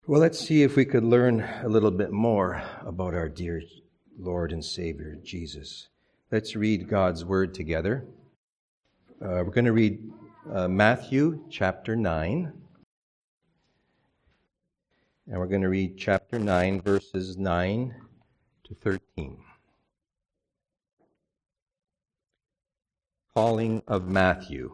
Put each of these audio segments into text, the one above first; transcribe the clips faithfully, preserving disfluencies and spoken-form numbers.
Well, let's see if we could learn a little bit more about our dear Lord and Savior, Jesus. Let's read God's Word together. Uh, we're going to read uh, Matthew chapter nine. And we're going to read chapter nine, verses nine to thirteen. Calling of Matthew.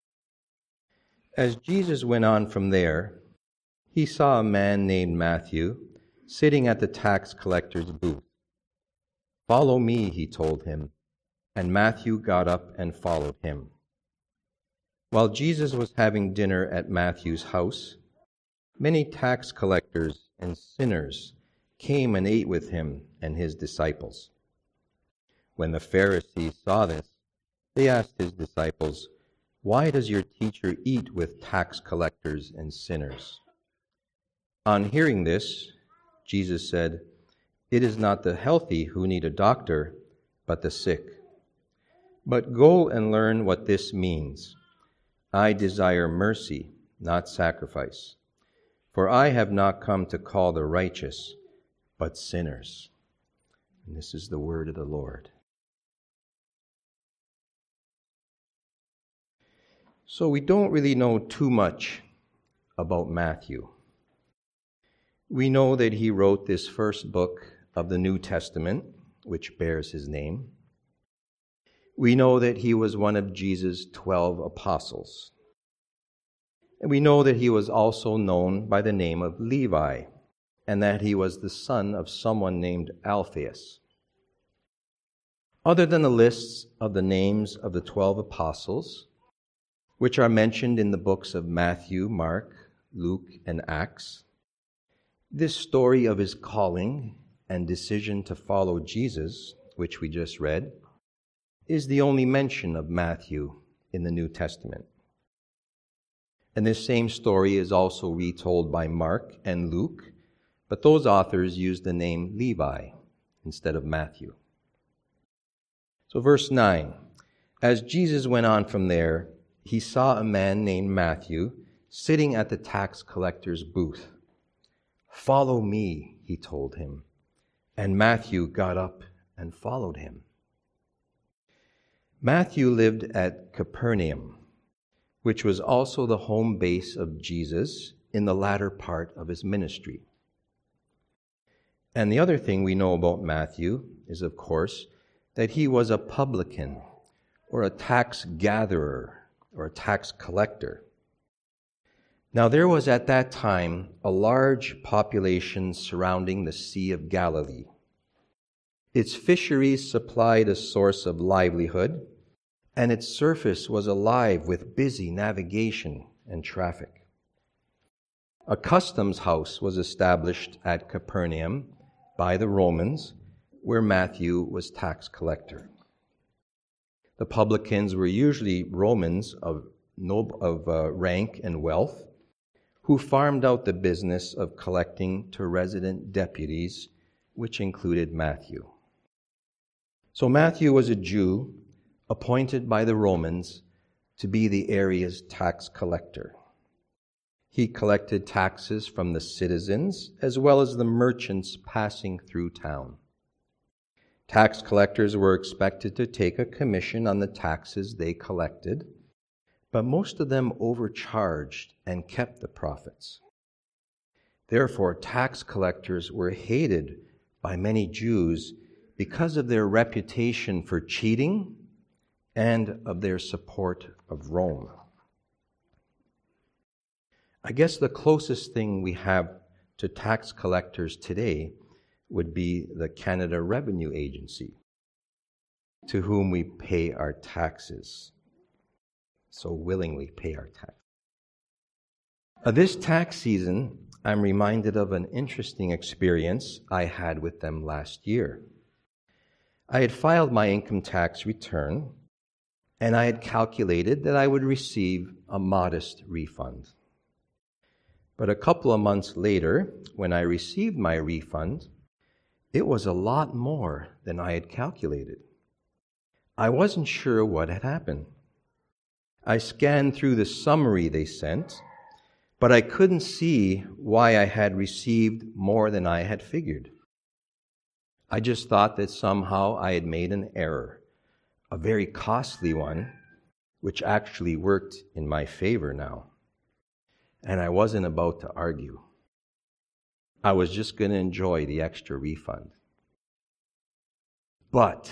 As Jesus went on from there, he saw a man named Matthew sitting at the tax collector's booth. "Follow me," he told him, and Matthew got up and followed him. While Jesus was having dinner at Matthew's house, many tax collectors and sinners came and ate with him and his disciples. When the Pharisees saw this, they asked his disciples, "Why does your teacher eat with tax collectors and sinners?" On hearing this, Jesus said, "It is not the healthy who need a doctor, but the sick. But go and learn what this means. I desire mercy, not sacrifice. For I have not come to call the righteous, but sinners." And this is the word of the Lord. So we don't really know too much about Matthew. We know that he wrote this first book of the New Testament, which bears his name. We know that he was one of Jesus' twelve apostles. And we know that he was also known by the name of Levi, and that he was the son of someone named Alphaeus. Other than the lists of the names of the twelve apostles, which are mentioned in the books of Matthew, Mark, Luke, and Acts, this story of his calling and decision to follow Jesus, which we just read, is the only mention of Matthew in the New Testament. And this same story is also retold by Mark and Luke, but those authors use the name Levi instead of Matthew. So verse nine, as Jesus went on from there, he saw a man named Matthew sitting at the tax collector's booth. "Follow me," he told him, and Matthew got up and followed him. Matthew lived at Capernaum, which was also the home base of Jesus in the latter part of his ministry. And the other thing we know about Matthew is, of course, that he was a publican, or a tax gatherer, or a tax collector. Now there was at that time a large population surrounding the Sea of Galilee. Its fisheries supplied a source of livelihood, and its surface was alive with busy navigation and traffic. A customs house was established at Capernaum by the Romans, where Matthew was tax collector. The publicans were usually Romans of, nob- of uh, rank and wealth, who farmed out the business of collecting to resident deputies, which included Matthew. So Matthew was a Jew appointed by the Romans to be the area's tax collector. He collected taxes from the citizens as well as the merchants passing through town. Tax collectors were expected to take a commission on the taxes they collected, but most of them overcharged and kept the profits. Therefore, tax collectors were hated by many Jews because of their reputation for cheating and of their support of Rome. I guess the closest thing we have to tax collectors today would be the Canada Revenue Agency, to whom we pay our taxes. So willingly pay our tax. Uh, this tax season, I'm reminded of an interesting experience I had with them last year. I had filed my income tax return, and I had calculated that I would receive a modest refund. But a couple of months later, when I received my refund, it was a lot more than I had calculated. I wasn't sure what had happened. I scanned through the summary they sent, But I couldn't see why I had received more than I had figured. I just thought that somehow I had made an error, a very costly one, which actually worked in my favor now. And I wasn't about to argue. I was just going to enjoy the extra refund. But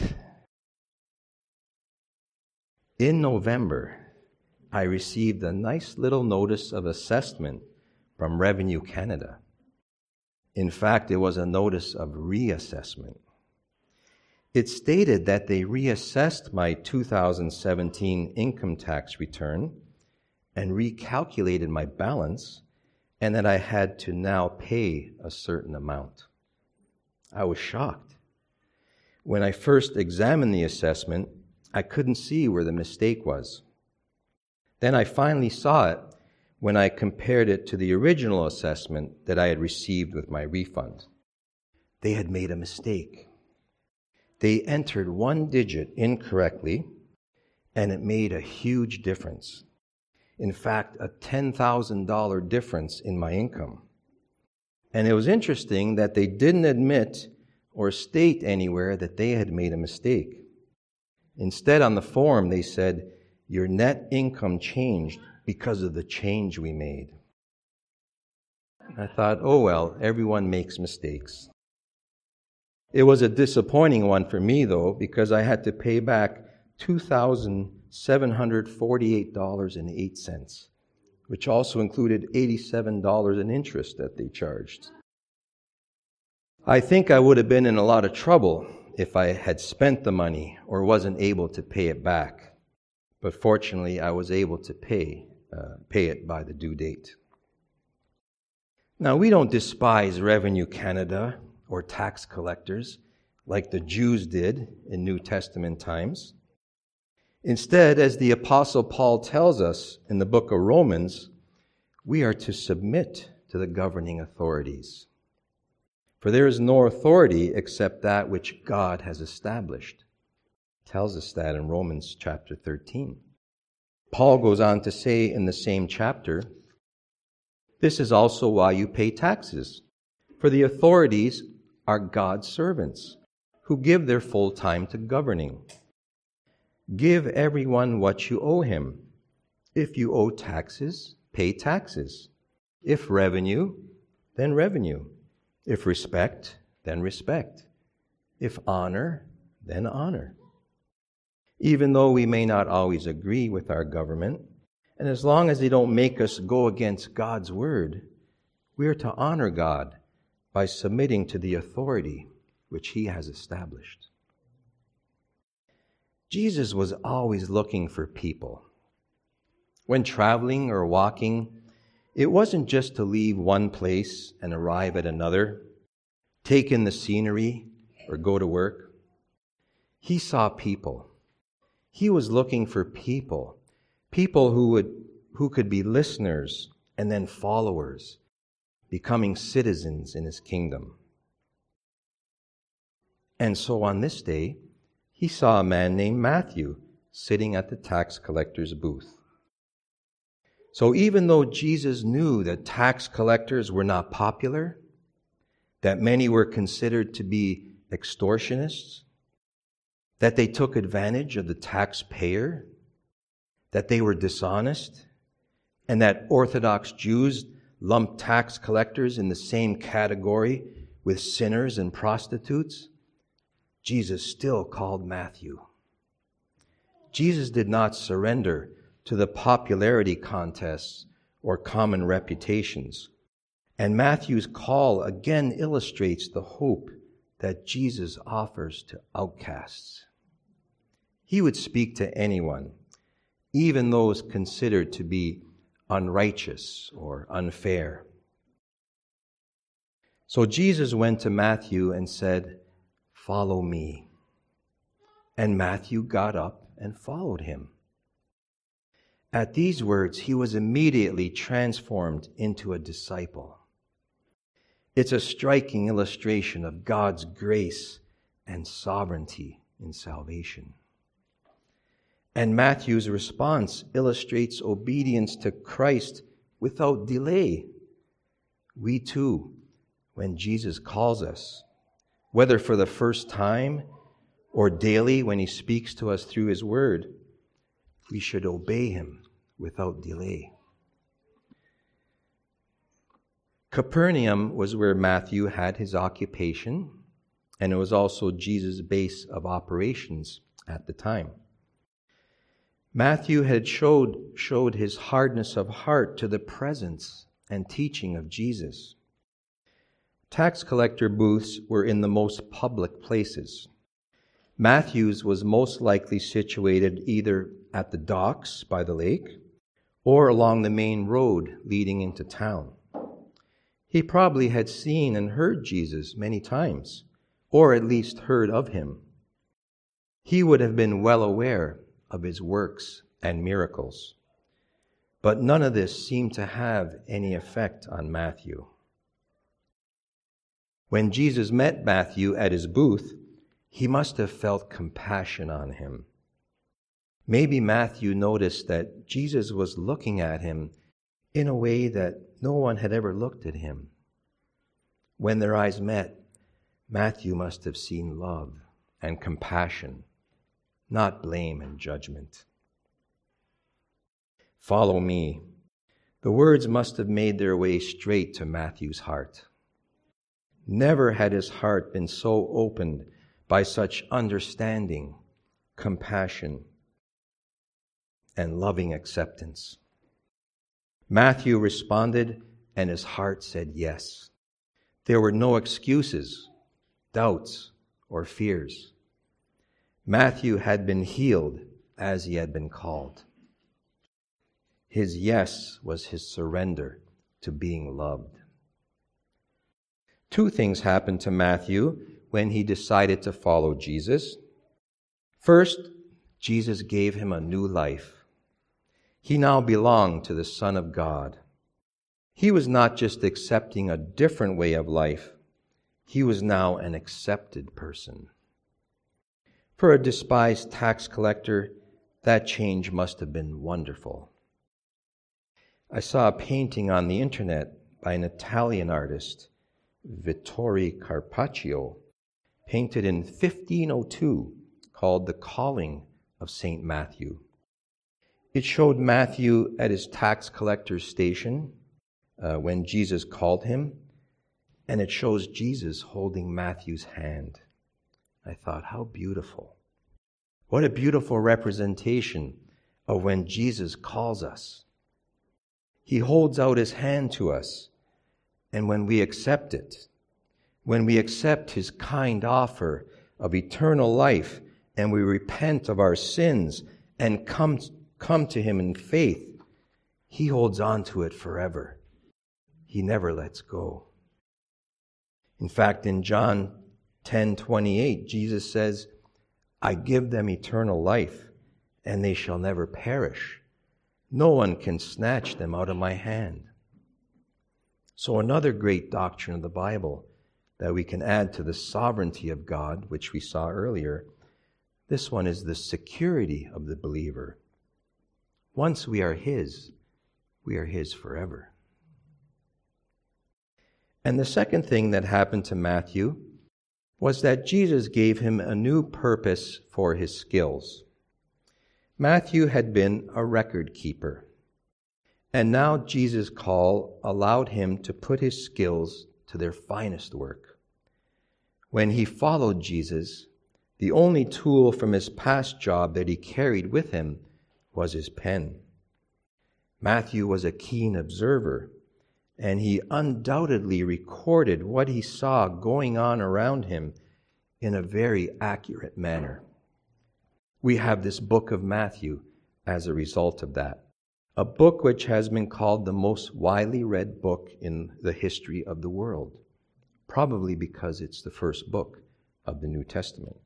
in November, I received a nice little notice of assessment from Revenue Canada. In fact, it was a notice of reassessment. It stated that they reassessed my two thousand seventeen income tax return and recalculated my balance, and that I had to now pay a certain amount. I was shocked. When I first examined the assessment, I couldn't see where the mistake was. Then I finally saw it when I compared it to the original assessment that I had received with my refund. They had made a mistake. They entered one digit incorrectly, and it made a huge difference. In fact, a ten thousand dollars difference in my income. And it was interesting that they didn't admit or state anywhere that they had made a mistake. Instead, on the form, they said, "Your net income changed because of the change we made." I thought, oh well, everyone makes mistakes. It was a disappointing one for me, though, because I had to pay back two thousand seven hundred forty-eight dollars and eight cents, which also included eighty-seven dollars in interest that they charged. I think I would have been in a lot of trouble if I had spent the money or wasn't able to pay it back. But fortunately, I was able to pay, uh, pay it by the due date. Now, we don't despise Revenue Canada or tax collectors like the Jews did in New Testament times. Instead, as the Apostle Paul tells us in the book of Romans, we are to submit to the governing authorities. For there is no authority except that which God has established. Tells us that in Romans chapter thirteen. Paul goes on to say in the same chapter, "This is also why you pay taxes, for the authorities are God's servants, who give their full time to governing. Give everyone what you owe him. If you owe taxes, pay taxes. If revenue, then revenue. If respect, then respect. If honor, then honor." Even though we may not always agree with our government, and as long as they don't make us go against God's word, we are to honor God by submitting to the authority which He has established. Jesus was always looking for people. When traveling or walking, it wasn't just to leave one place and arrive at another, take in the scenery, or go to work. He saw people. He was looking for people, people who would, who could be listeners and then followers, becoming citizens in His kingdom. And so on this day, He saw a man named Matthew sitting at the tax collector's booth. So even though Jesus knew that tax collectors were not popular, that many were considered to be extortionists, that they took advantage of the taxpayer, that they were dishonest, and that Orthodox Jews lumped tax collectors in the same category with sinners and prostitutes, Jesus still called Matthew. Jesus did not surrender to the popularity contests or common reputations. And Matthew's call again illustrates the hope that Jesus offers to outcasts. He would speak to anyone, even those considered to be unrighteous or unfair. So Jesus went to Matthew and said, "Follow me." And Matthew got up and followed him. At these words, he was immediately transformed into a disciple. It's a striking illustration of God's grace and sovereignty in salvation. And Matthew's response illustrates obedience to Christ without delay. We too, when Jesus calls us, whether for the first time or daily when he speaks to us through his word, we should obey him without delay. Capernaum was where Matthew had his occupation, and it was also Jesus' base of operations at the time. Matthew had showed, showed his hardness of heart to the presence and teaching of Jesus. Tax collector booths were in the most public places. Matthew's was most likely situated either at the docks by the lake or along the main road leading into town. He probably had seen and heard Jesus many times, or at least heard of him. He would have been well aware of his works and miracles. But none of this seemed to have any effect on Matthew. When Jesus met Matthew at his booth, he must have felt compassion on him. Maybe Matthew noticed that Jesus was looking at him in a way that no one had ever looked at him. When their eyes met, Matthew must have seen love and compassion, not blame and judgment. Follow me. The words must have made their way straight to Matthew's heart. Never had his heart been so opened by such understanding, compassion, and loving acceptance. Matthew responded, and his heart said yes. There were no excuses, doubts, or fears. Matthew had been healed as he had been called. His yes was his surrender to being loved. Two things happened to Matthew when he decided to follow Jesus. First, Jesus gave him a new life. He now belonged to the Son of God. He was not just accepting a different way of life. He was now an accepted person. For a despised tax collector, that change must have been wonderful. I saw a painting on the internet by an Italian artist, Vittore Carpaccio, painted in fifteen oh two, called The Calling of Saint Matthew. It showed Matthew at his tax collector's station uh, when Jesus called him, and it shows Jesus holding Matthew's hand. I thought, how beautiful. What a beautiful representation of when Jesus calls us. He holds out his hand to us, and when we accept it, when we accept his kind offer of eternal life, and we repent of our sins and come, come to him in faith, he holds on to it forever. He never lets go. In fact, in John ten twenty-eight, Jesus says, I give them eternal life, and they shall never perish. No one can snatch them out of my hand. So another great doctrine of the Bible that we can add to the sovereignty of God, which we saw earlier, this one is the security of the believer. Once we are his, we are his forever. And the second thing that happened to Matthew was that Jesus gave him a new purpose for his skills. Matthew had been a record keeper, and now Jesus' call allowed him to put his skills to their finest work. When he followed Jesus, the only tool from his past job that he carried with him was his pen. Matthew was a keen observer, and he undoubtedly recorded what he saw going on around him in a very accurate manner. We have this book of Matthew as a result of that, a book which has been called the most widely read book in the history of the world, probably because it's the first book of the New Testament.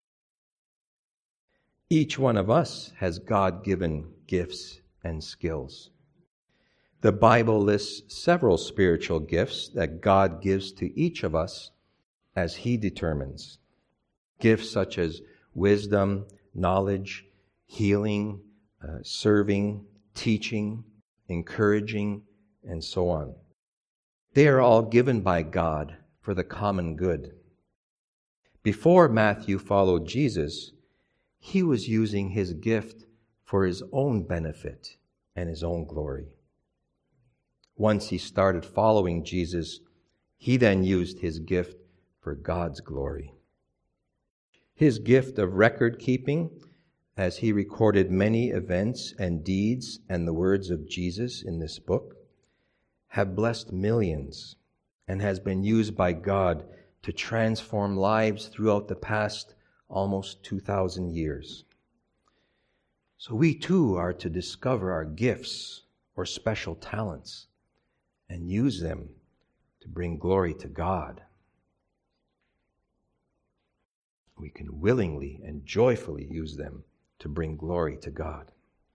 Each one of us has God-given gifts and skills. The Bible lists several spiritual gifts that God gives to each of us as he determines. Gifts such as wisdom, knowledge, healing, uh, serving, teaching, encouraging, and so on. They are all given by God for the common good. Before Matthew followed Jesus, he was using his gift for his own benefit and his own glory. Once he started following Jesus, he then used his gift for God's glory. His gift of record keeping, as he recorded many events and deeds and the words of Jesus in this book, have blessed millions and has been used by God to transform lives throughout the past almost two thousand years. So we too are to discover our gifts or special talents and use them to bring glory to God. We can willingly and joyfully use them to bring glory to God.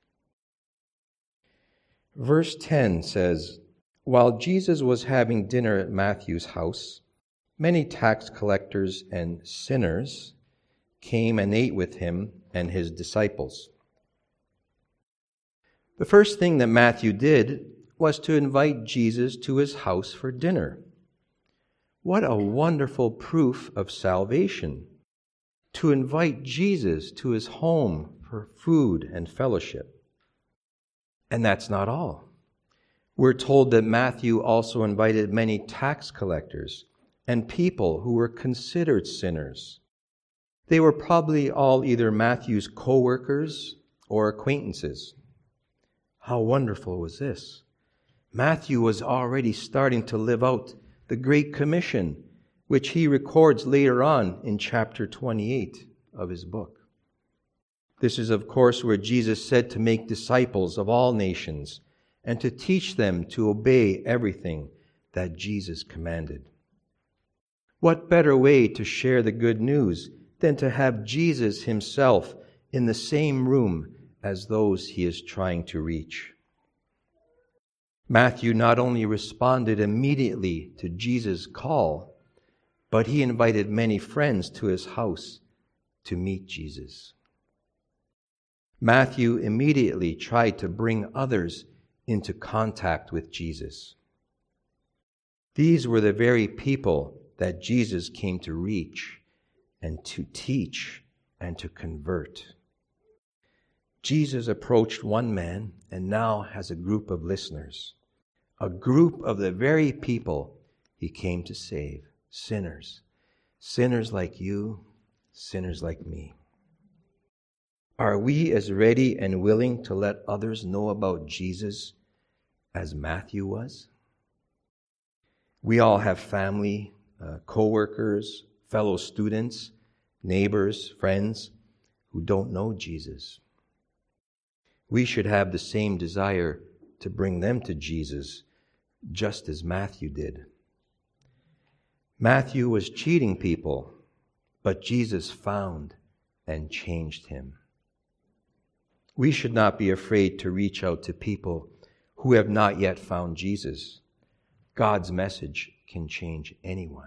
Verse ten says, "While Jesus was having dinner at Matthew's house, many tax collectors and sinners came and ate with him and his disciples." The first thing that Matthew did was to invite Jesus to his house for dinner. What a wonderful proof of salvation, to invite Jesus to his home for food and fellowship. And that's not all. We're told that Matthew also invited many tax collectors and people who were considered sinners. They were probably all either Matthew's co-workers or acquaintances. How wonderful was this? Matthew was already starting to live out the Great Commission, which he records later on in chapter twenty-eight of his book. This is, of course, where Jesus said to make disciples of all nations and to teach them to obey everything that Jesus commanded. What better way to share the good news than to have Jesus himself in the same room as those he is trying to reach? Matthew not only responded immediately to Jesus' call, but he invited many friends to his house to meet Jesus. Matthew immediately tried to bring others into contact with Jesus. These were the very people that Jesus came to reach and to teach and to convert. Jesus approached one man and now has a group of listeners, a group of the very people he came to save, sinners, sinners like you, sinners like me. Are we as ready and willing to let others know about Jesus as Matthew was? We all have family, uh, co-workers, fellow students, neighbors, friends who don't know Jesus. We should have the same desire to bring them to Jesus, just as Matthew did. Matthew was cheating people, but Jesus found and changed him. We should not be afraid to reach out to people who have not yet found Jesus. God's message can change anyone.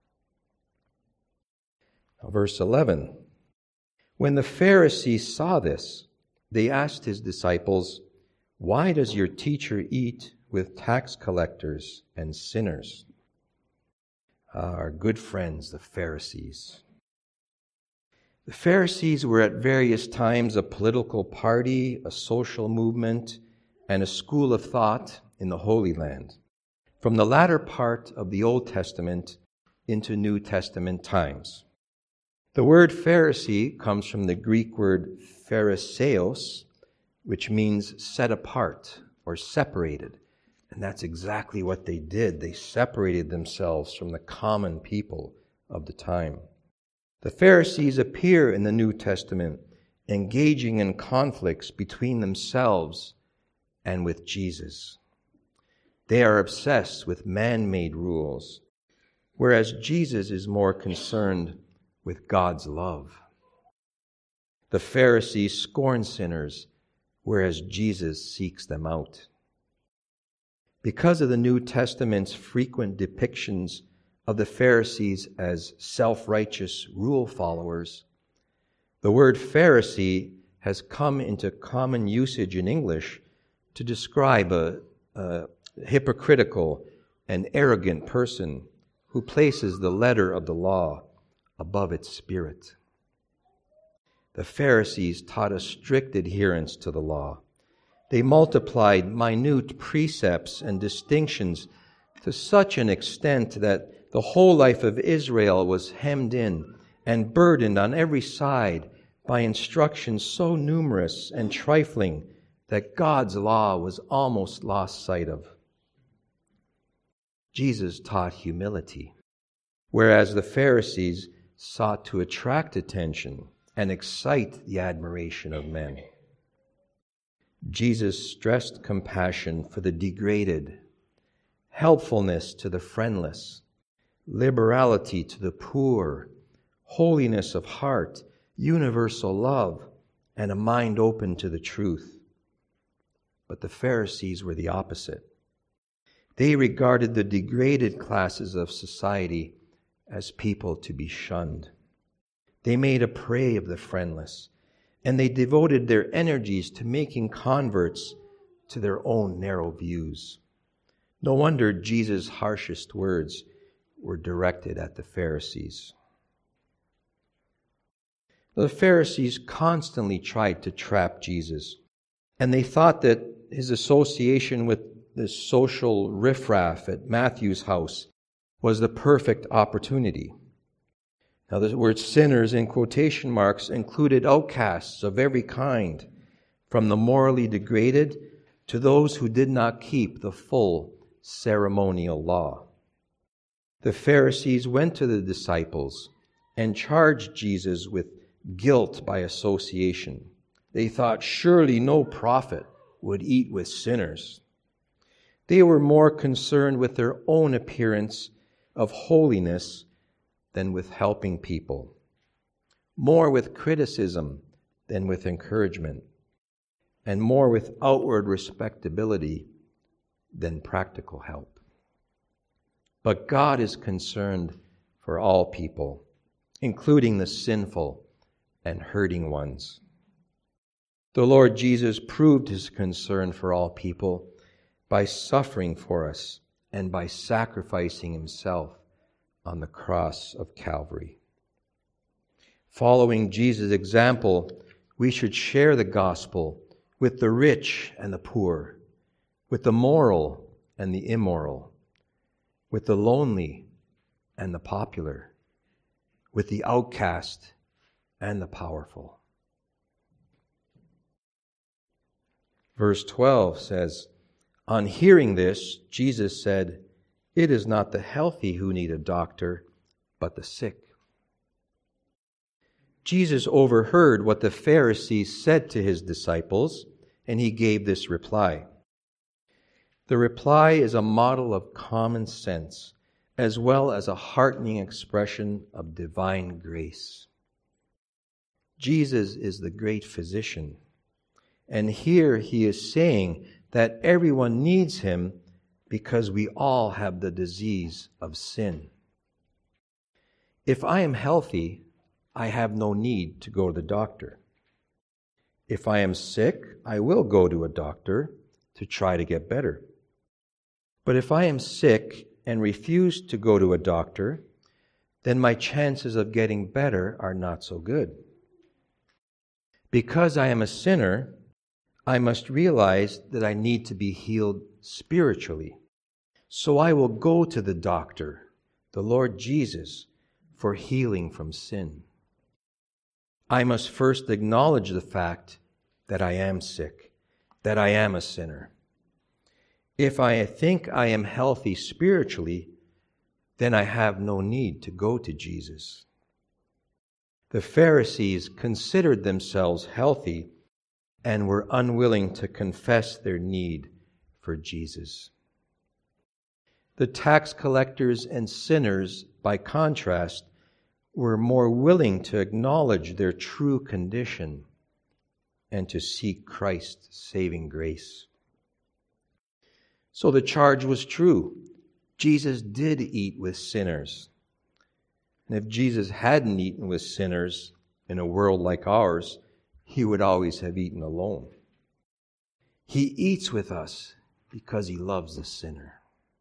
Now, verse eleven. When the Pharisees saw this, they asked his disciples, "Why does your teacher eat with tax collectors and sinners?" Our good friends, the Pharisees. The Pharisees were at various times a political party, a social movement, and a school of thought in the Holy Land, from the latter part of the Old Testament into New Testament times. The word Pharisee comes from the Greek word phariseos, which means set apart or separated. And that's exactly what they did. They separated themselves from the common people of the time. The Pharisees appear in the New Testament engaging in conflicts between themselves and with Jesus. They are obsessed with man-made rules, whereas Jesus is more concerned with God's love. The Pharisees scorn sinners, whereas Jesus seeks them out. Because of the New Testament's frequent depictions of the Pharisees as self-righteous rule followers, the word Pharisee has come into common usage in English to describe a, a hypocritical and arrogant person who places the letter of the law above its spirit. The Pharisees taught a strict adherence to the law. They multiplied minute precepts and distinctions to such an extent that the whole life of Israel was hemmed in and burdened on every side by instructions so numerous and trifling that God's law was almost lost sight of. Jesus taught humility, whereas the Pharisees sought to attract attention and excite the admiration of men. Jesus stressed compassion for the degraded, helpfulness to the friendless, liberality to the poor, holiness of heart, universal love, and a mind open to the truth. But the Pharisees were the opposite. They regarded the degraded classes of society as people to be shunned. They made a prey of the friendless, and they devoted their energies to making converts to their own narrow views. No wonder Jesus' harshest words were directed at the Pharisees. The Pharisees constantly tried to trap Jesus, and they thought that his association with the social riffraff at Matthew's house was the perfect opportunity. Now, the word sinners in quotation marks included outcasts of every kind, from the morally degraded to those who did not keep the full ceremonial law. The Pharisees went to the disciples and charged Jesus with guilt by association. They thought surely no prophet would eat with sinners. They were more concerned with their own appearance of holiness than with helping people, more with criticism than with encouragement, and more with outward respectability than practical help. But God is concerned for all people, including the sinful and hurting ones. The Lord Jesus proved his concern for all people by suffering for us and by sacrificing himself on the cross of Calvary. Following Jesus' example, we should share the gospel with the rich and the poor, with the moral and the immoral, with the lonely and the popular, with the outcast and the powerful. Verse twelve says, "On hearing this, Jesus said, 'It is not the healthy who need a doctor, but the sick.'" Jesus overheard what the Pharisees said to his disciples, and he gave this reply. The reply is a model of common sense, as well as a heartening expression of divine grace. Jesus is the great physician, and here he is saying that everyone needs him because we all have the disease of sin. If I am healthy, I have no need to go to the doctor. If I am sick, I will go to a doctor to try to get better. But if I am sick and refuse to go to a doctor, then my chances of getting better are not so good. Because I am a sinner, I must realize that I need to be healed spiritually. So I will go to the doctor, the Lord Jesus, for healing from sin. I must first acknowledge the fact that I am sick, that I am a sinner. If I think I am healthy spiritually, then I have no need to go to Jesus. The Pharisees considered themselves healthy and were unwilling to confess their need for Jesus. The tax collectors and sinners, by contrast, were more willing to acknowledge their true condition and to seek Christ's saving grace. So the charge was true. Jesus did eat with sinners. And if Jesus hadn't eaten with sinners in a world like ours, he would always have eaten alone. He eats with us because he loves the sinner.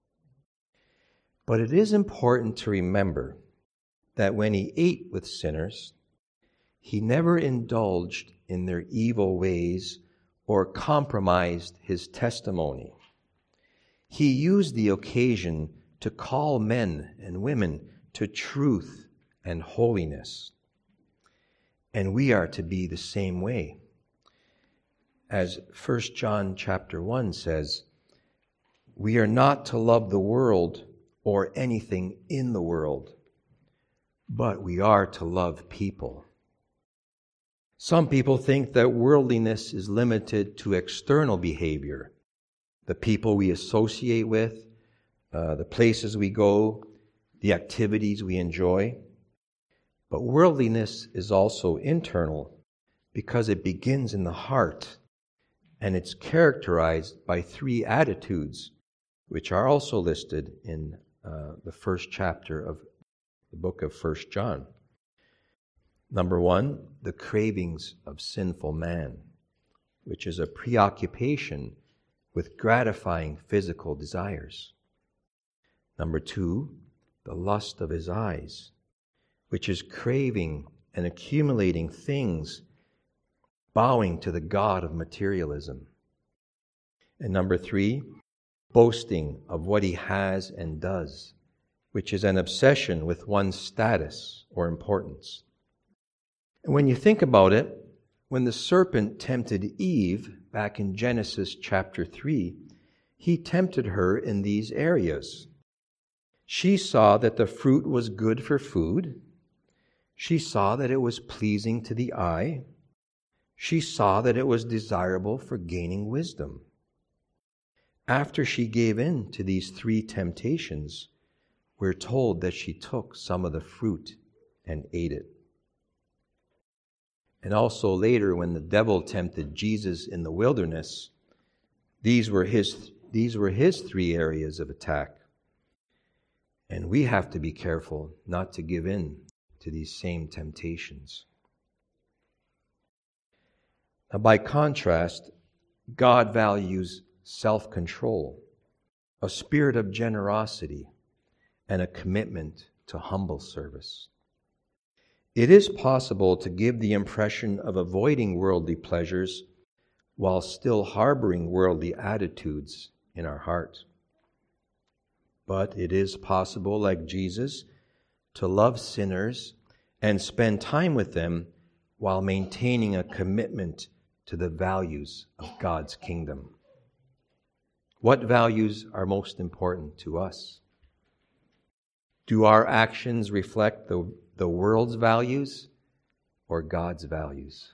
But it is important to remember that when he ate with sinners, he never indulged in their evil ways or compromised his testimony. He used the occasion to call men and women to truth and holiness. And we are to be the same way. As First John chapter one says, we are not to love the world or anything in the world, but we are to love people. Some people think that worldliness is limited to external behavior, the people we associate with, uh, the places we go, the activities we enjoy. But worldliness is also internal because it begins in the heart, and it's characterized by three attitudes, which are also listed in uh, the first chapter of the book of First John. Number one, the cravings of sinful man, which is a preoccupation with gratifying physical desires. Number two, the lust of his eyes, which is craving and accumulating things, bowing to the god of materialism. And number three, boasting of what he has and does, which is an obsession with one's status or importance. And when you think about it, when the serpent tempted Eve back in Genesis chapter three, he tempted her in these areas. She saw that the fruit was good for food. She saw that it was pleasing to the eye. She saw that it was desirable for gaining wisdom. After she gave in to these three temptations, we're told that she took some of the fruit and ate it. And also later, when the devil tempted Jesus in the wilderness, these were his, these were his three areas of attack. And we have to be careful not to give in to these same temptations. Now, by contrast, God values self-control, a spirit of generosity, and a commitment to humble service. It is possible to give the impression of avoiding worldly pleasures while still harboring worldly attitudes in our heart. But it is possible, like Jesus, to love sinners and spend time with them while maintaining a commitment to the values of God's kingdom. What values are most important to us? Do our actions reflect the, the world's values or God's values?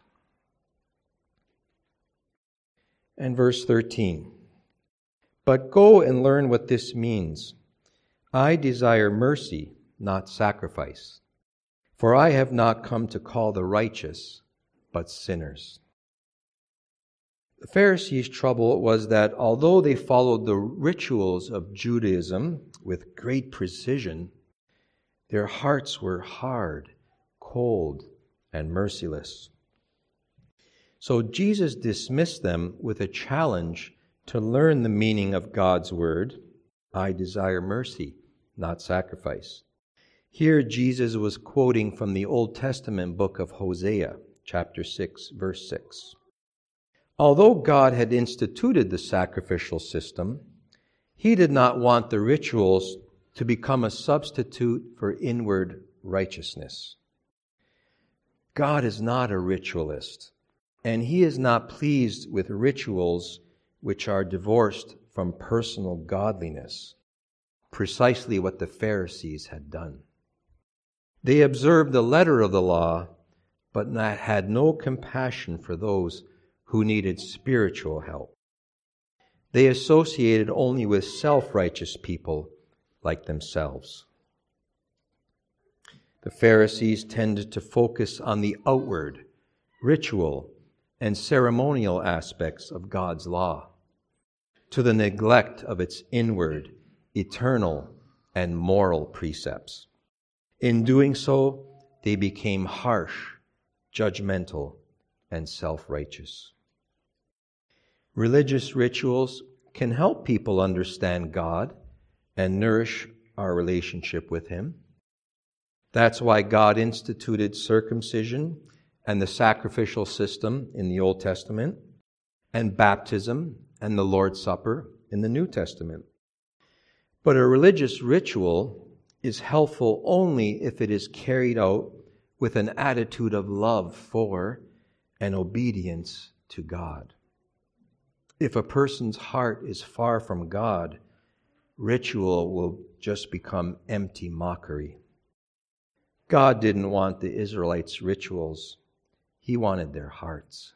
And verse thirteen, but go and learn what this means. I desire mercy, not sacrifice, for I have not come to call the righteous, but sinners. The Pharisees' trouble was that although they followed the rituals of Judaism with great precision, their hearts were hard, cold, and merciless. So Jesus dismissed them with a challenge to learn the meaning of God's word, I desire mercy, not sacrifice. Here Jesus was quoting from the Old Testament book of Hosea, chapter six, verse six. Although God had instituted the sacrificial system, he did not want the rituals to become a substitute for inward righteousness. God is not a ritualist, and he is not pleased with rituals which are divorced from personal godliness, precisely what the Pharisees had done. They observed the letter of the law, but not, had no compassion for those who needed spiritual help. They associated only with self-righteous people like themselves. The Pharisees tended to focus on the outward, ritual, and ceremonial aspects of God's law, to the neglect of its inward, eternal, and moral precepts. In doing so, they became harsh, judgmental, and self-righteous. Religious rituals can help people understand God and nourish our relationship with Him. That's why God instituted circumcision and the sacrificial system in the Old Testament, and baptism and the Lord's Supper in the New Testament. But a religious ritual is helpful only if it is carried out with an attitude of love for and obedience to God. If a person's heart is far from God, ritual will just become empty mockery. God didn't want the Israelites' rituals. He wanted their hearts.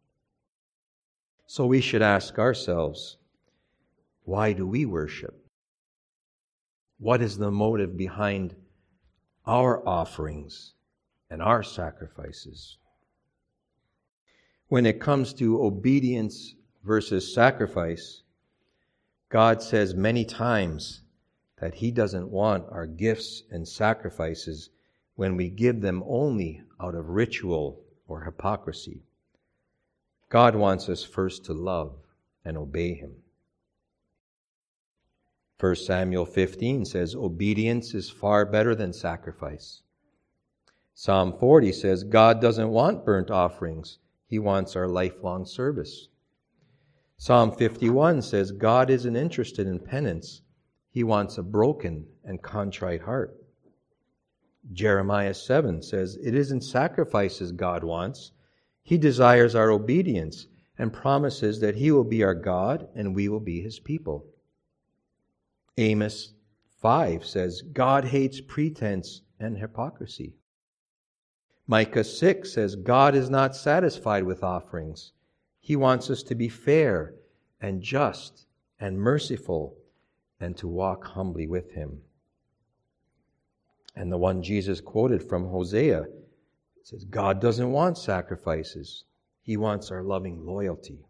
So we should ask ourselves, why do we worship? What is the motive behind our offerings and our sacrifices? When it comes to obedience versus sacrifice, God says many times that He doesn't want our gifts and sacrifices when we give them only out of ritual or hypocrisy. God wants us first to love and obey Him. First Samuel fifteen says, obedience is far better than sacrifice. Psalm forty says, God doesn't want burnt offerings. He wants our lifelong service. Psalm fifty-one says, God isn't interested in penance. He wants a broken and contrite heart. Jeremiah seven says, it isn't sacrifices God wants. He desires our obedience and promises that He will be our God and we will be His people. Amos five says, God hates pretense and hypocrisy. Micah six says, God is not satisfied with offerings. He wants us to be fair and just and merciful and to walk humbly with Him. And the one Jesus quoted from Hosea says, God doesn't want sacrifices. He wants our loving loyalty.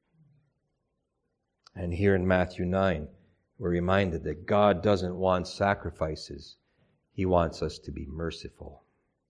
And here in Matthew nine, we're reminded that God doesn't want sacrifices. He wants us to be merciful.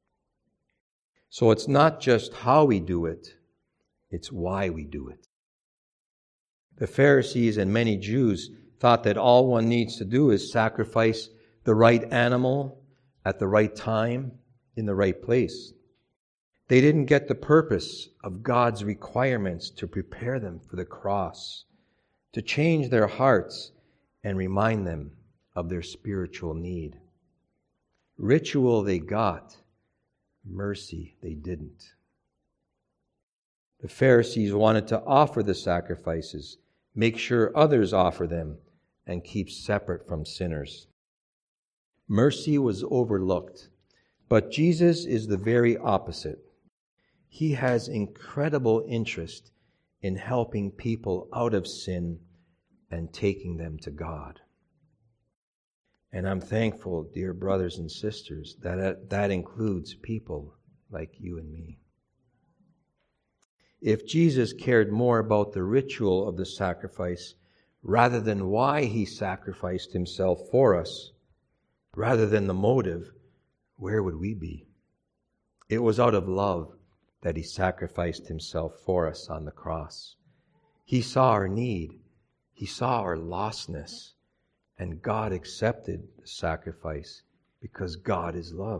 So it's not just how we do it, it's why we do it. The Pharisees and many Jews thought that all one needs to do is sacrifice the right animal at the right time in the right place. They didn't get the purpose of God's requirements to prepare them for the cross, to change their hearts and remind them of their spiritual need. Ritual they got, mercy they didn't. The Pharisees wanted to offer the sacrifices, make sure others offer them, and keep separate from sinners. Mercy was overlooked, but Jesus is the very opposite. He has incredible interest in helping people out of sin and taking them to God. And I'm thankful, dear brothers and sisters, that that includes people like you and me. If Jesus cared more about the ritual of the sacrifice rather than why He sacrificed Himself for us, rather than the motive, where would we be? It was out of love that He sacrificed Himself for us on the cross. He saw our need. He saw our lostness. And God accepted the sacrifice because God is love.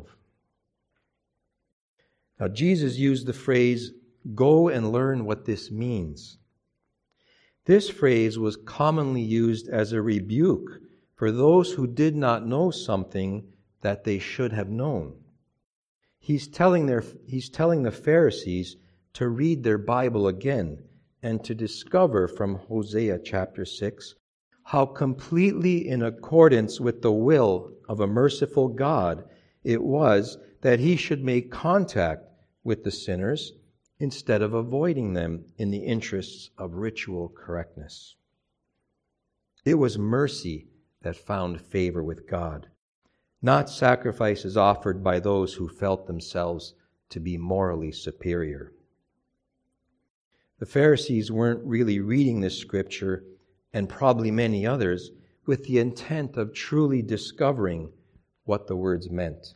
Now, Jesus used the phrase, go and learn what this means. This phrase was commonly used as a rebuke for those who did not know something that they should have known. He's telling their, he's telling the Pharisees to read their Bible again and to discover from Hosea chapter six how completely in accordance with the will of a merciful God it was that He should make contact with the sinners instead of avoiding them in the interests of ritual correctness. It was mercy that found favor with God, not sacrifices offered by those who felt themselves to be morally superior. The Pharisees weren't really reading this scripture, and probably many others, with the intent of truly discovering what the words meant.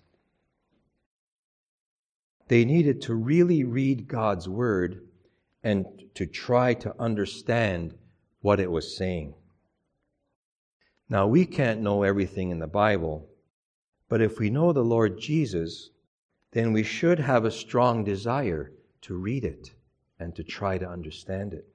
They needed to really read God's word and to try to understand what it was saying. Now, we can't know everything in the Bible, but if we know the Lord Jesus, then we should have a strong desire to read it and to try to understand it.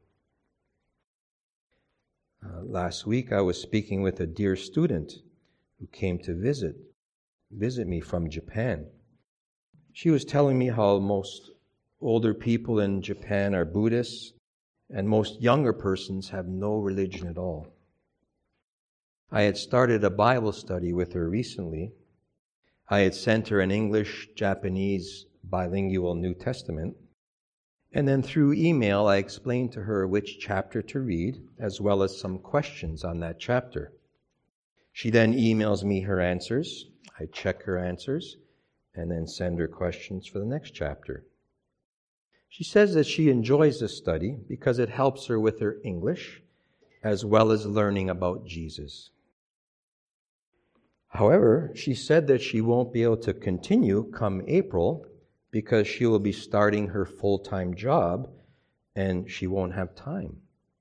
Uh, last week, I was speaking with a dear student who came to visit, visit me from Japan. She was telling me how most older people in Japan are Buddhists, and most younger persons have no religion at all. I had started a Bible study with her recently. I had sent her an English-Japanese bilingual New Testament. And then through email, I explained to her which chapter to read, as well as some questions on that chapter. She then emails me her answers. I check her answers, and then send her questions for the next chapter. She says that she enjoys the study because it helps her with her English, as well as learning about Jesus. However, she said that she won't be able to continue come April because she will be starting her full-time job and she won't have time.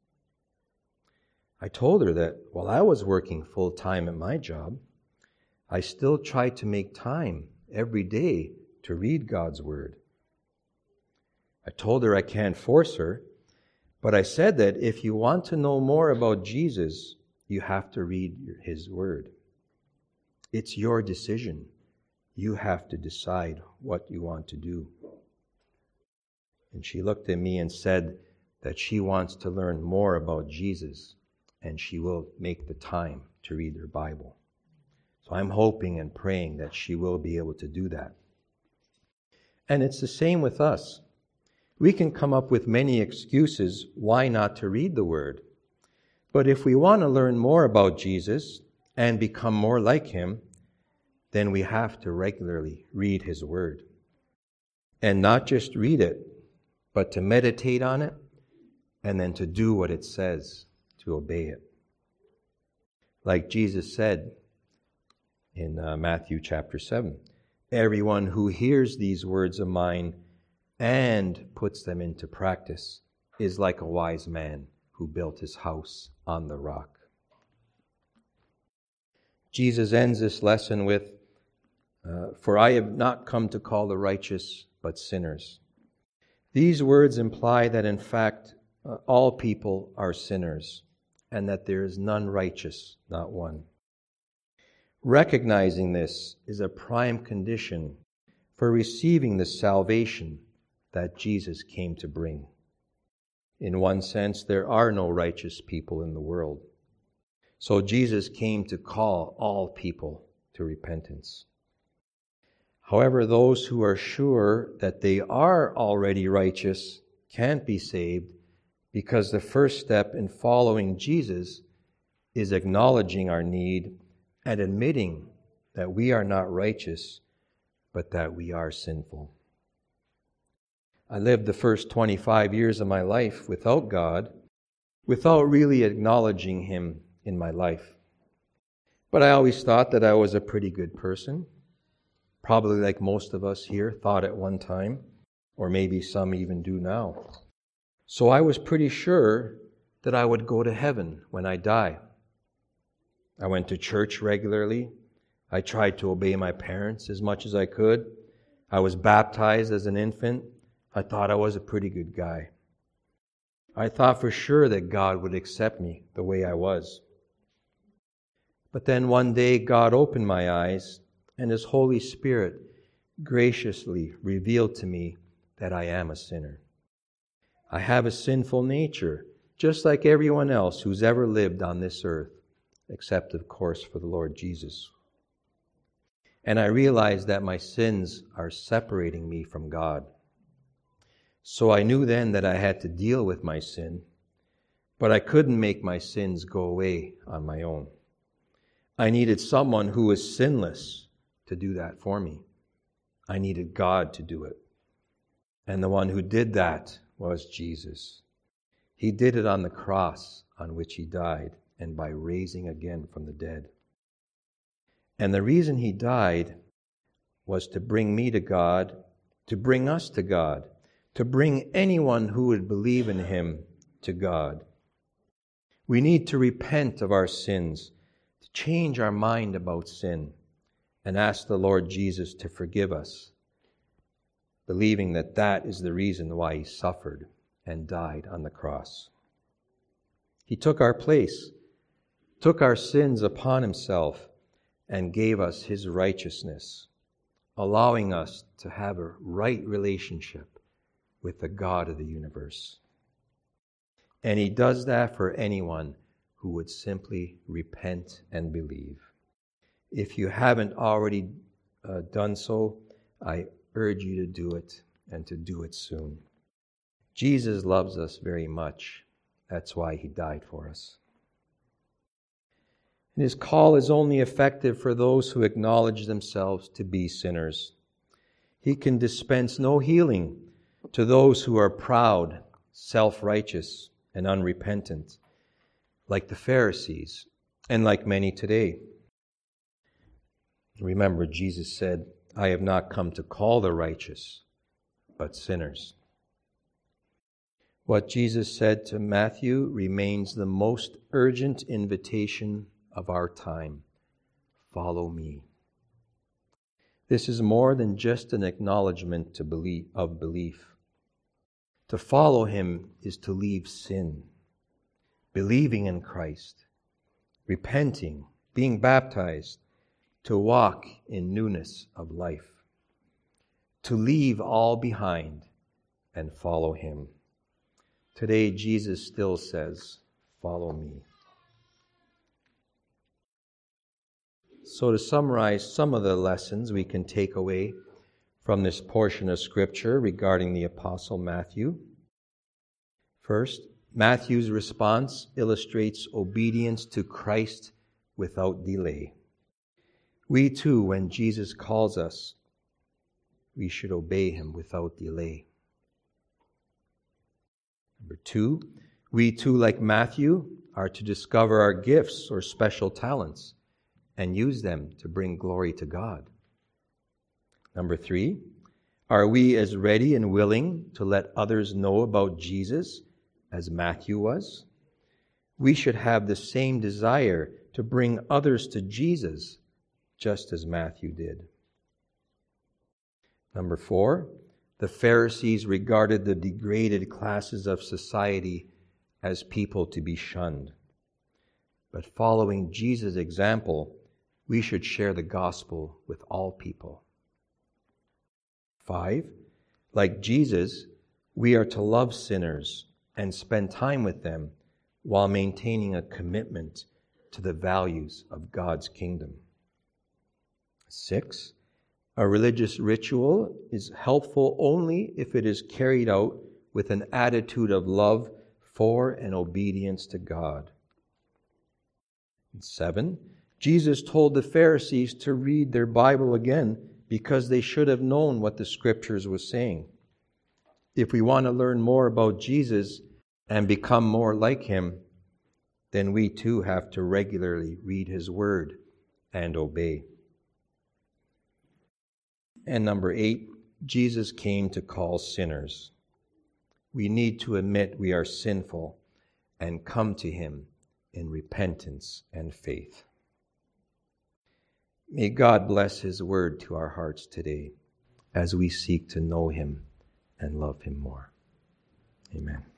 I told her that while I was working full-time at my job, I still tried to make time every day to read God's Word. I told her I can't force her, but I said that if you want to know more about Jesus, you have to read His Word. It's your decision. You have to decide what you want to do. And she looked at me and said that she wants to learn more about Jesus, and she will make the time to read her Bible. So I'm hoping and praying that she will be able to do that. And it's the same with us. We can come up with many excuses why not to read the Word. But if we want to learn more about Jesus and become more like Him, then we have to regularly read His Word. And not just read it, but to meditate on it, and then to do what it says, to obey it. Like Jesus said in uh, Matthew chapter seven, everyone who hears these words of mine and puts them into practice is like a wise man who built his house on the rock. Jesus ends this lesson with, uh, For I have not come to call the righteous, but sinners. These words imply that in fact uh, all people are sinners, and that there is none righteous, not one. Recognizing this is a prime condition for receiving the salvation that Jesus came to bring. In one sense, there are no righteous people in the world. So Jesus came to call all people to repentance. However, those who are sure that they are already righteous can't be saved because the first step in following Jesus is acknowledging our need and admitting that we are not righteous, but that we are sinful. I lived the first twenty-five years of my life without God, without really acknowledging Him in my life. But I always thought that I was a pretty good person, probably like most of us here thought at one time, or maybe some even do now. So I was pretty sure that I would go to heaven when I die. I went to church regularly. I tried to obey my parents as much as I could. I was baptized as an infant. I thought I was a pretty good guy. I thought for sure that God would accept me the way I was. But then one day God opened my eyes, and His Holy Spirit graciously revealed to me that I am a sinner. I have a sinful nature, just like everyone else who's ever lived on this earth, except, of course, for the Lord Jesus. And I realized that my sins are separating me from God. So I knew then that I had to deal with my sin, but I couldn't make my sins go away on my own. I needed someone who was sinless to do that for me. I needed God to do it. And the one who did that was Jesus. He did it on the cross on which He died and by raising again from the dead. And the reason He died was to bring me to God, to bring us to God, to bring anyone who would believe in Him to God. We need to repent of our sins, to change our mind about sin and ask the Lord Jesus to forgive us, believing that that is the reason why he suffered and died on the cross. He took our place, took our sins upon himself, and gave us his righteousness, allowing us to have a right relationship with the God of the universe. And he does that for anyone who would simply repent and believe. If you haven't already uh, done so, I urge you to do it, and to do it soon. Jesus loves us very much. That's why he died for us. And his call is only effective for those who acknowledge themselves to be sinners. He can dispense no healing to those who are proud, self-righteous, and unrepentant, like the Pharisees, and like many today. Remember, Jesus said, I have not come to call the righteous, but sinners. What Jesus said to Matthew remains the most urgent invitation of our time. Follow me. This is more than just an acknowledgement to believe, of belief. To follow him is to leave sin, believing in Christ, repenting, being baptized, to walk in newness of life, to leave all behind and follow him. Today, Jesus still says, follow me. So to summarize some of the lessons we can take away from this portion of Scripture regarding the Apostle Matthew. First, Matthew's response illustrates obedience to Christ without delay. We too, when Jesus calls us, we should obey him without delay. Number two, we too, like Matthew, are to discover our gifts or special talents and use them to bring glory to God. Number three, are we as ready and willing to let others know about Jesus as Matthew was? We should have the same desire to bring others to Jesus just as Matthew did. Number four, the Pharisees regarded the degraded classes of society as people to be shunned. But following Jesus' example, we should share the gospel with all people. Five, like Jesus, we are to love sinners and spend time with them while maintaining a commitment to the values of God's kingdom. Six, a religious ritual is helpful only if it is carried out with an attitude of love for and obedience to God. And seven, Jesus told the Pharisees to read their Bible again because they should have known what the Scriptures was saying. If we want to learn more about Jesus and become more like him, then we too have to regularly read his word and obey. And number eight, Jesus came to call sinners. We need to admit we are sinful and come to him in repentance and faith. May God bless his word to our hearts today as we seek to know him and love him more. Amen.